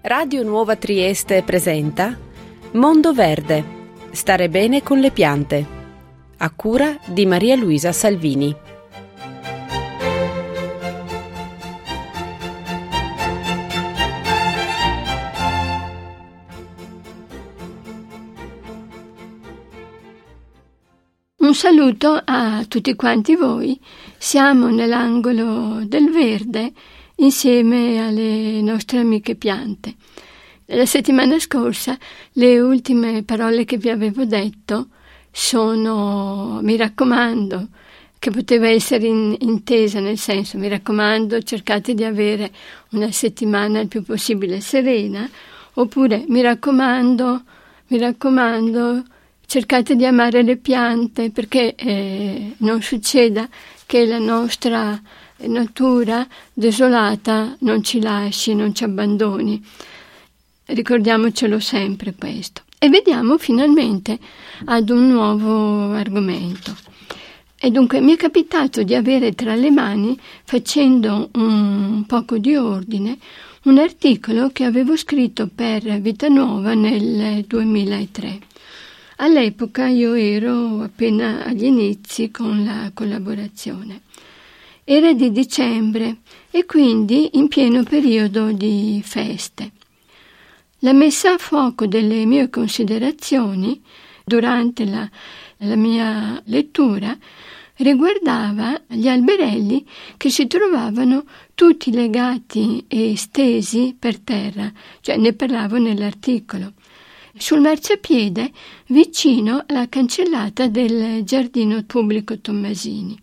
Radio Nuova Trieste presenta Mondo Verde. Stare bene con le piante. A cura di Maria Luisa Salvini. Un saluto a tutti quanti voi. Siamo nell'angolo del verde insieme alle nostre amiche piante. La settimana scorsa le ultime parole che vi avevo detto sono mi raccomando, che poteva essere intesa nel senso mi raccomando cercate di avere una settimana il più possibile serena, oppure mi raccomando cercate di amare le piante perché non succeda che la nostra natura desolata non ci lasci, non ci abbandoni. Ricordiamocelo sempre questo. E vediamo finalmente ad un nuovo argomento. E dunque mi è capitato di avere tra le mani, facendo un poco di ordine, un articolo che avevo scritto per Vita Nuova nel 2003. All'epoca io ero appena agli inizi con la collaborazione. Era di dicembre e quindi in pieno periodo di feste. La messa a fuoco delle mie considerazioni durante la mia lettura riguardava gli alberelli che si trovavano tutti legati e stesi per terra, cioè ne parlavo nell'articolo, sul marciapiede vicino alla cancellata del giardino pubblico Tommasini.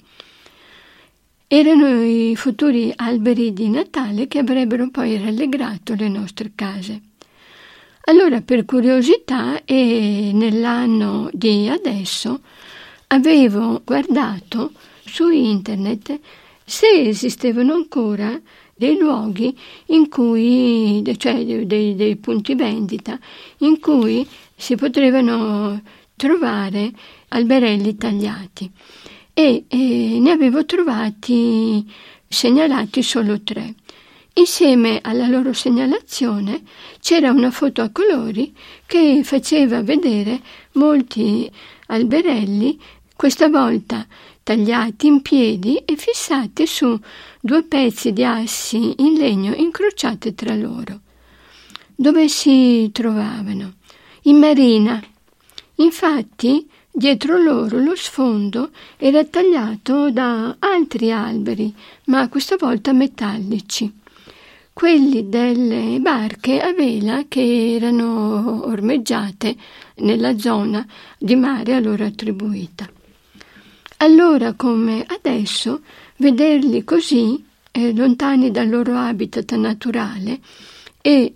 Erano i futuri alberi di Natale che avrebbero poi rallegrato le nostre case. Allora, per curiosità e nell'anno di adesso, avevo guardato su internet se esistevano ancora dei luoghi in cui, cioè dei punti vendita, in cui si potevano trovare alberelli tagliati. E ne avevo trovati segnalati solo 3. Insieme alla loro segnalazione c'era una foto a colori che faceva vedere molti alberelli, questa volta tagliati in piedi e fissati su 2 pezzi di assi in legno incrociati tra loro. Dove si trovavano? In marina. Infatti, dietro loro lo sfondo era tagliato da altri alberi, ma questa volta metallici, quelli delle barche a vela che erano ormeggiate nella zona di mare a loro attribuita. Allora, come adesso, vederli così, lontani dal loro habitat naturale e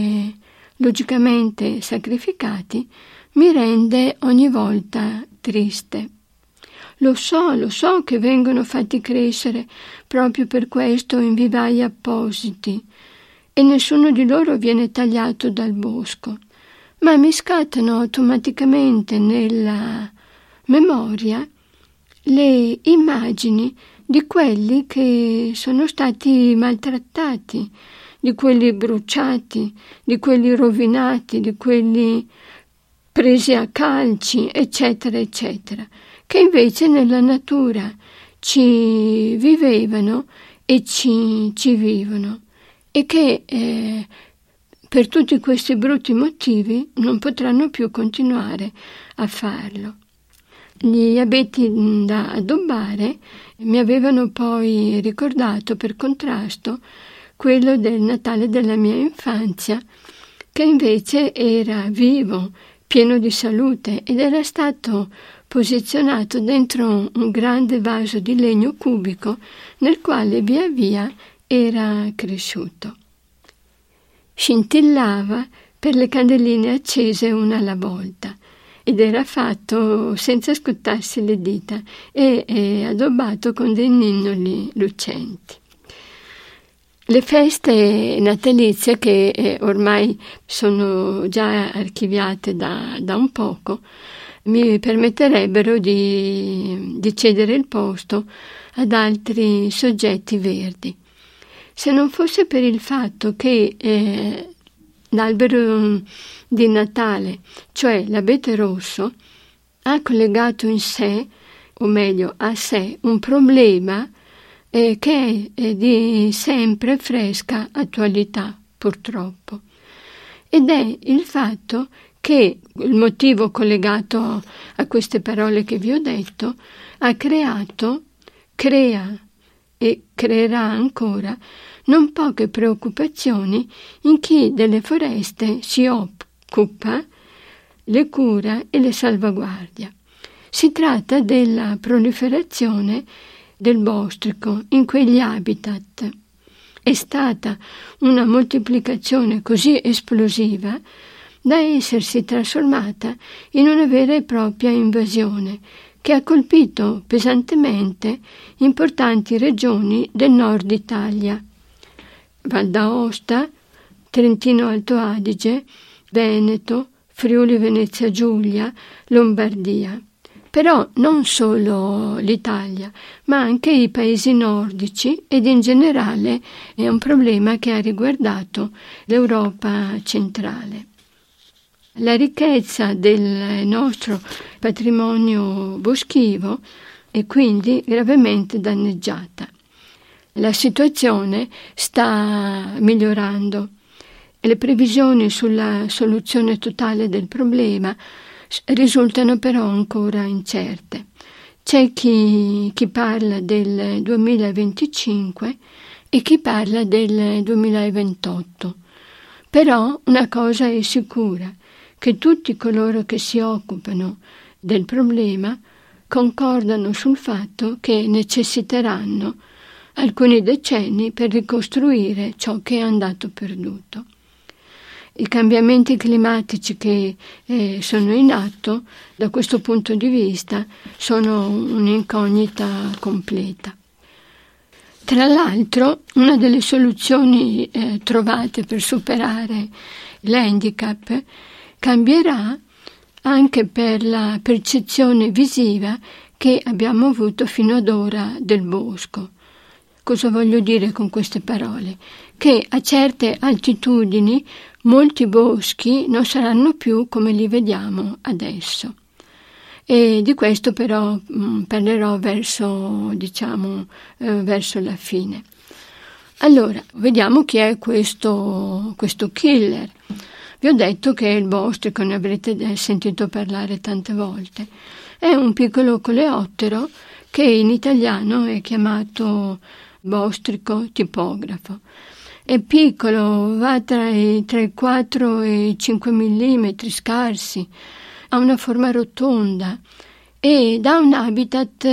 logicamente sacrificati, mi rende ogni volta triste. Lo so che vengono fatti crescere proprio per questo in vivai appositi e nessuno di loro viene tagliato dal bosco, ma mi scattano automaticamente nella memoria le immagini di quelli che sono stati maltrattati, di quelli bruciati, di quelli rovinati, di quelli presi a calci, eccetera, eccetera, che invece nella natura ci vivevano e ci vivono e che per tutti questi brutti motivi non potranno più continuare a farlo. Gli abeti da addobbare mi avevano poi ricordato per contrasto quello del Natale della mia infanzia, che invece era vivo, pieno di salute ed era stato posizionato dentro un grande vaso di legno cubico nel quale via via era cresciuto. Scintillava per le candeline accese una alla volta ed era fatto senza scottarsi le dita e addobbato con dei ninnoli lucenti. Le feste natalizie, che ormai sono già archiviate da un poco, mi permetterebbero di cedere il posto ad altri soggetti verdi. Se non fosse per il fatto che l'albero di Natale, cioè l'abete rosso, ha collegato in sé, o meglio a sé, un problema che è di sempre fresca attualità, purtroppo. Ed è il fatto che il motivo collegato a queste parole che vi ho detto crea e creerà ancora non poche preoccupazioni in chi delle foreste si occupa, le cura e le salvaguardia. Si tratta della proliferazione del bostrico in quegli habitat. È stata una moltiplicazione così esplosiva da essersi trasformata in una vera e propria invasione che ha colpito pesantemente importanti regioni del nord Italia: Val d'Aosta, Trentino Alto Adige, Veneto, Friuli Venezia Giulia, Lombardia. Però non solo l'Italia, ma anche i paesi nordici, ed in generale è un problema che ha riguardato l'Europa centrale. La ricchezza del nostro patrimonio boschivo è quindi gravemente danneggiata. La situazione sta migliorando e le previsioni sulla soluzione totale del problema risultano però ancora incerte. C'è chi parla del 2025 e chi parla del 2028. Però una cosa è sicura, che tutti coloro che si occupano del problema concordano sul fatto che necessiteranno alcuni decenni per ricostruire ciò che è andato perduto. I cambiamenti climatici che sono in atto, da questo punto di vista, sono un'incognita completa. Tra l'altro, una delle soluzioni trovate per superare l'handicap cambierà anche per la percezione visiva che abbiamo avuto fino ad ora del bosco. Cosa voglio dire con queste parole? Che a certe altitudini molti boschi non saranno più come li vediamo adesso. E di questo però parlerò verso la fine. Allora, vediamo chi è questo killer. Vi ho detto che il bostrico, ne avrete sentito parlare tante volte. È un piccolo coleottero che in italiano è chiamato bostrico tipografo. È piccolo, va tra i 4 e i 5 millimetri scarsi, ha una forma rotonda e dà un habitat,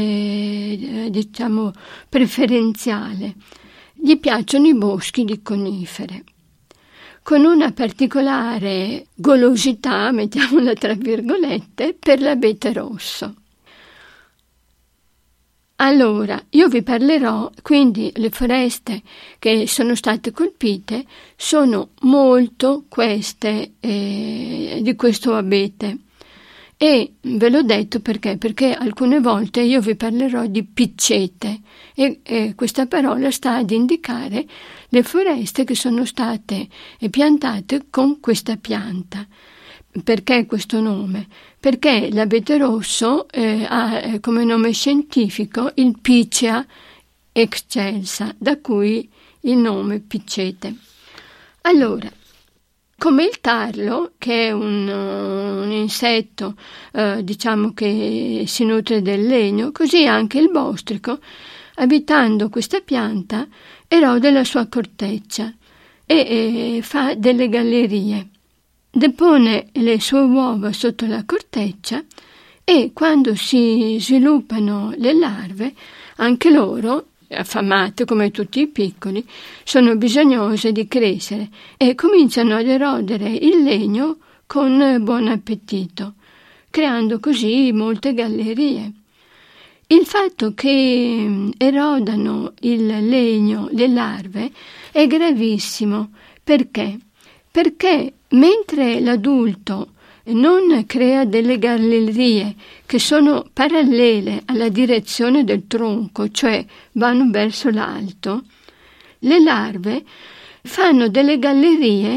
preferenziale. Gli piacciono i boschi di conifere, con una particolare golosità, mettiamola tra virgolette, per l'abete rosso. Allora, io vi parlerò, quindi le foreste che sono state colpite sono molto queste di questo abete. E ve l'ho detto perché alcune volte io vi parlerò di piccete e questa parola sta ad indicare le foreste che sono state piantate con questa pianta. Perché questo nome? Perché l'abete rosso ha come nome scientifico il Picea excelsa, da cui il nome piccete. Allora, come il tarlo, che è un insetto che si nutre del legno, così anche il bostrico, abitando questa pianta, erode la sua corteccia e fa delle gallerie. Depone le sue uova sotto la corteccia e quando si sviluppano le larve, anche loro, affamate come tutti i piccoli, sono bisognose di crescere e cominciano ad erodere il legno con buon appetito, creando così molte gallerie. Il fatto che erodano il legno le larve è gravissimo. Perché? Perché mentre l'adulto non crea delle gallerie che sono parallele alla direzione del tronco, cioè vanno verso l'alto, le larve fanno delle gallerie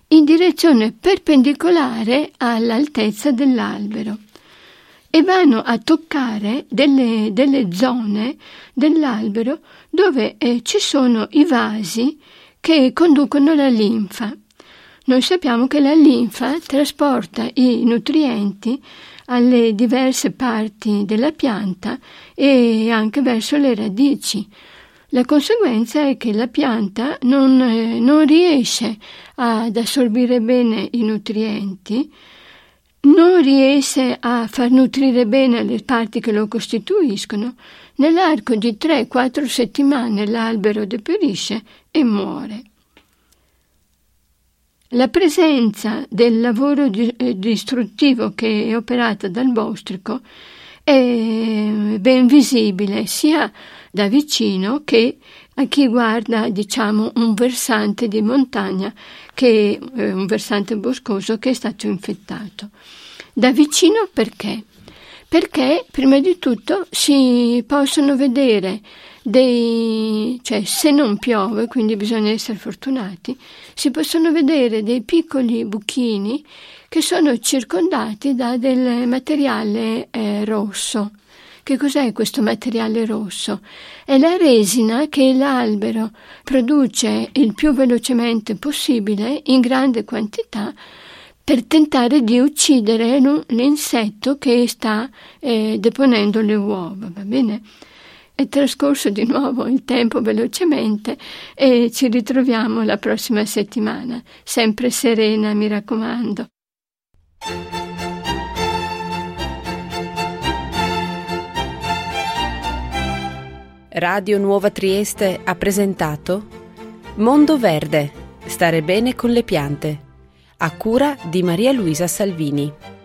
in direzione perpendicolare all'altezza dell'albero e vanno a toccare delle zone dell'albero dove ci sono i vasi che conducono la linfa. Noi sappiamo che la linfa trasporta i nutrienti alle diverse parti della pianta e anche verso le radici. La conseguenza è che la pianta non riesce ad assorbire bene i nutrienti, non riesce a far nutrire bene le parti che lo costituiscono. Nell'arco di 3-4 settimane l'albero depaurisce e muore. La presenza del lavoro distruttivo che è operata dal bostrico è ben visibile sia da vicino che a chi guarda, un versante di montagna, che è un versante boscoso che è stato infettato. Da vicino perché? Perché prima di tutto si possono vedere se non piove, quindi bisogna essere fortunati, si possono vedere dei piccoli buchini che sono circondati da del materiale rosso. Che cos'è questo materiale rosso? È la resina che l'albero produce il più velocemente possibile, in grande quantità, per tentare di uccidere l'insetto che sta deponendo le uova, va bene? È trascorso di nuovo il tempo velocemente e ci ritroviamo la prossima settimana. Sempre serena, mi raccomando. Radio Nuova Trieste ha presentato Mondo Verde, stare bene con le piante, a cura di Maria Luisa Salvini.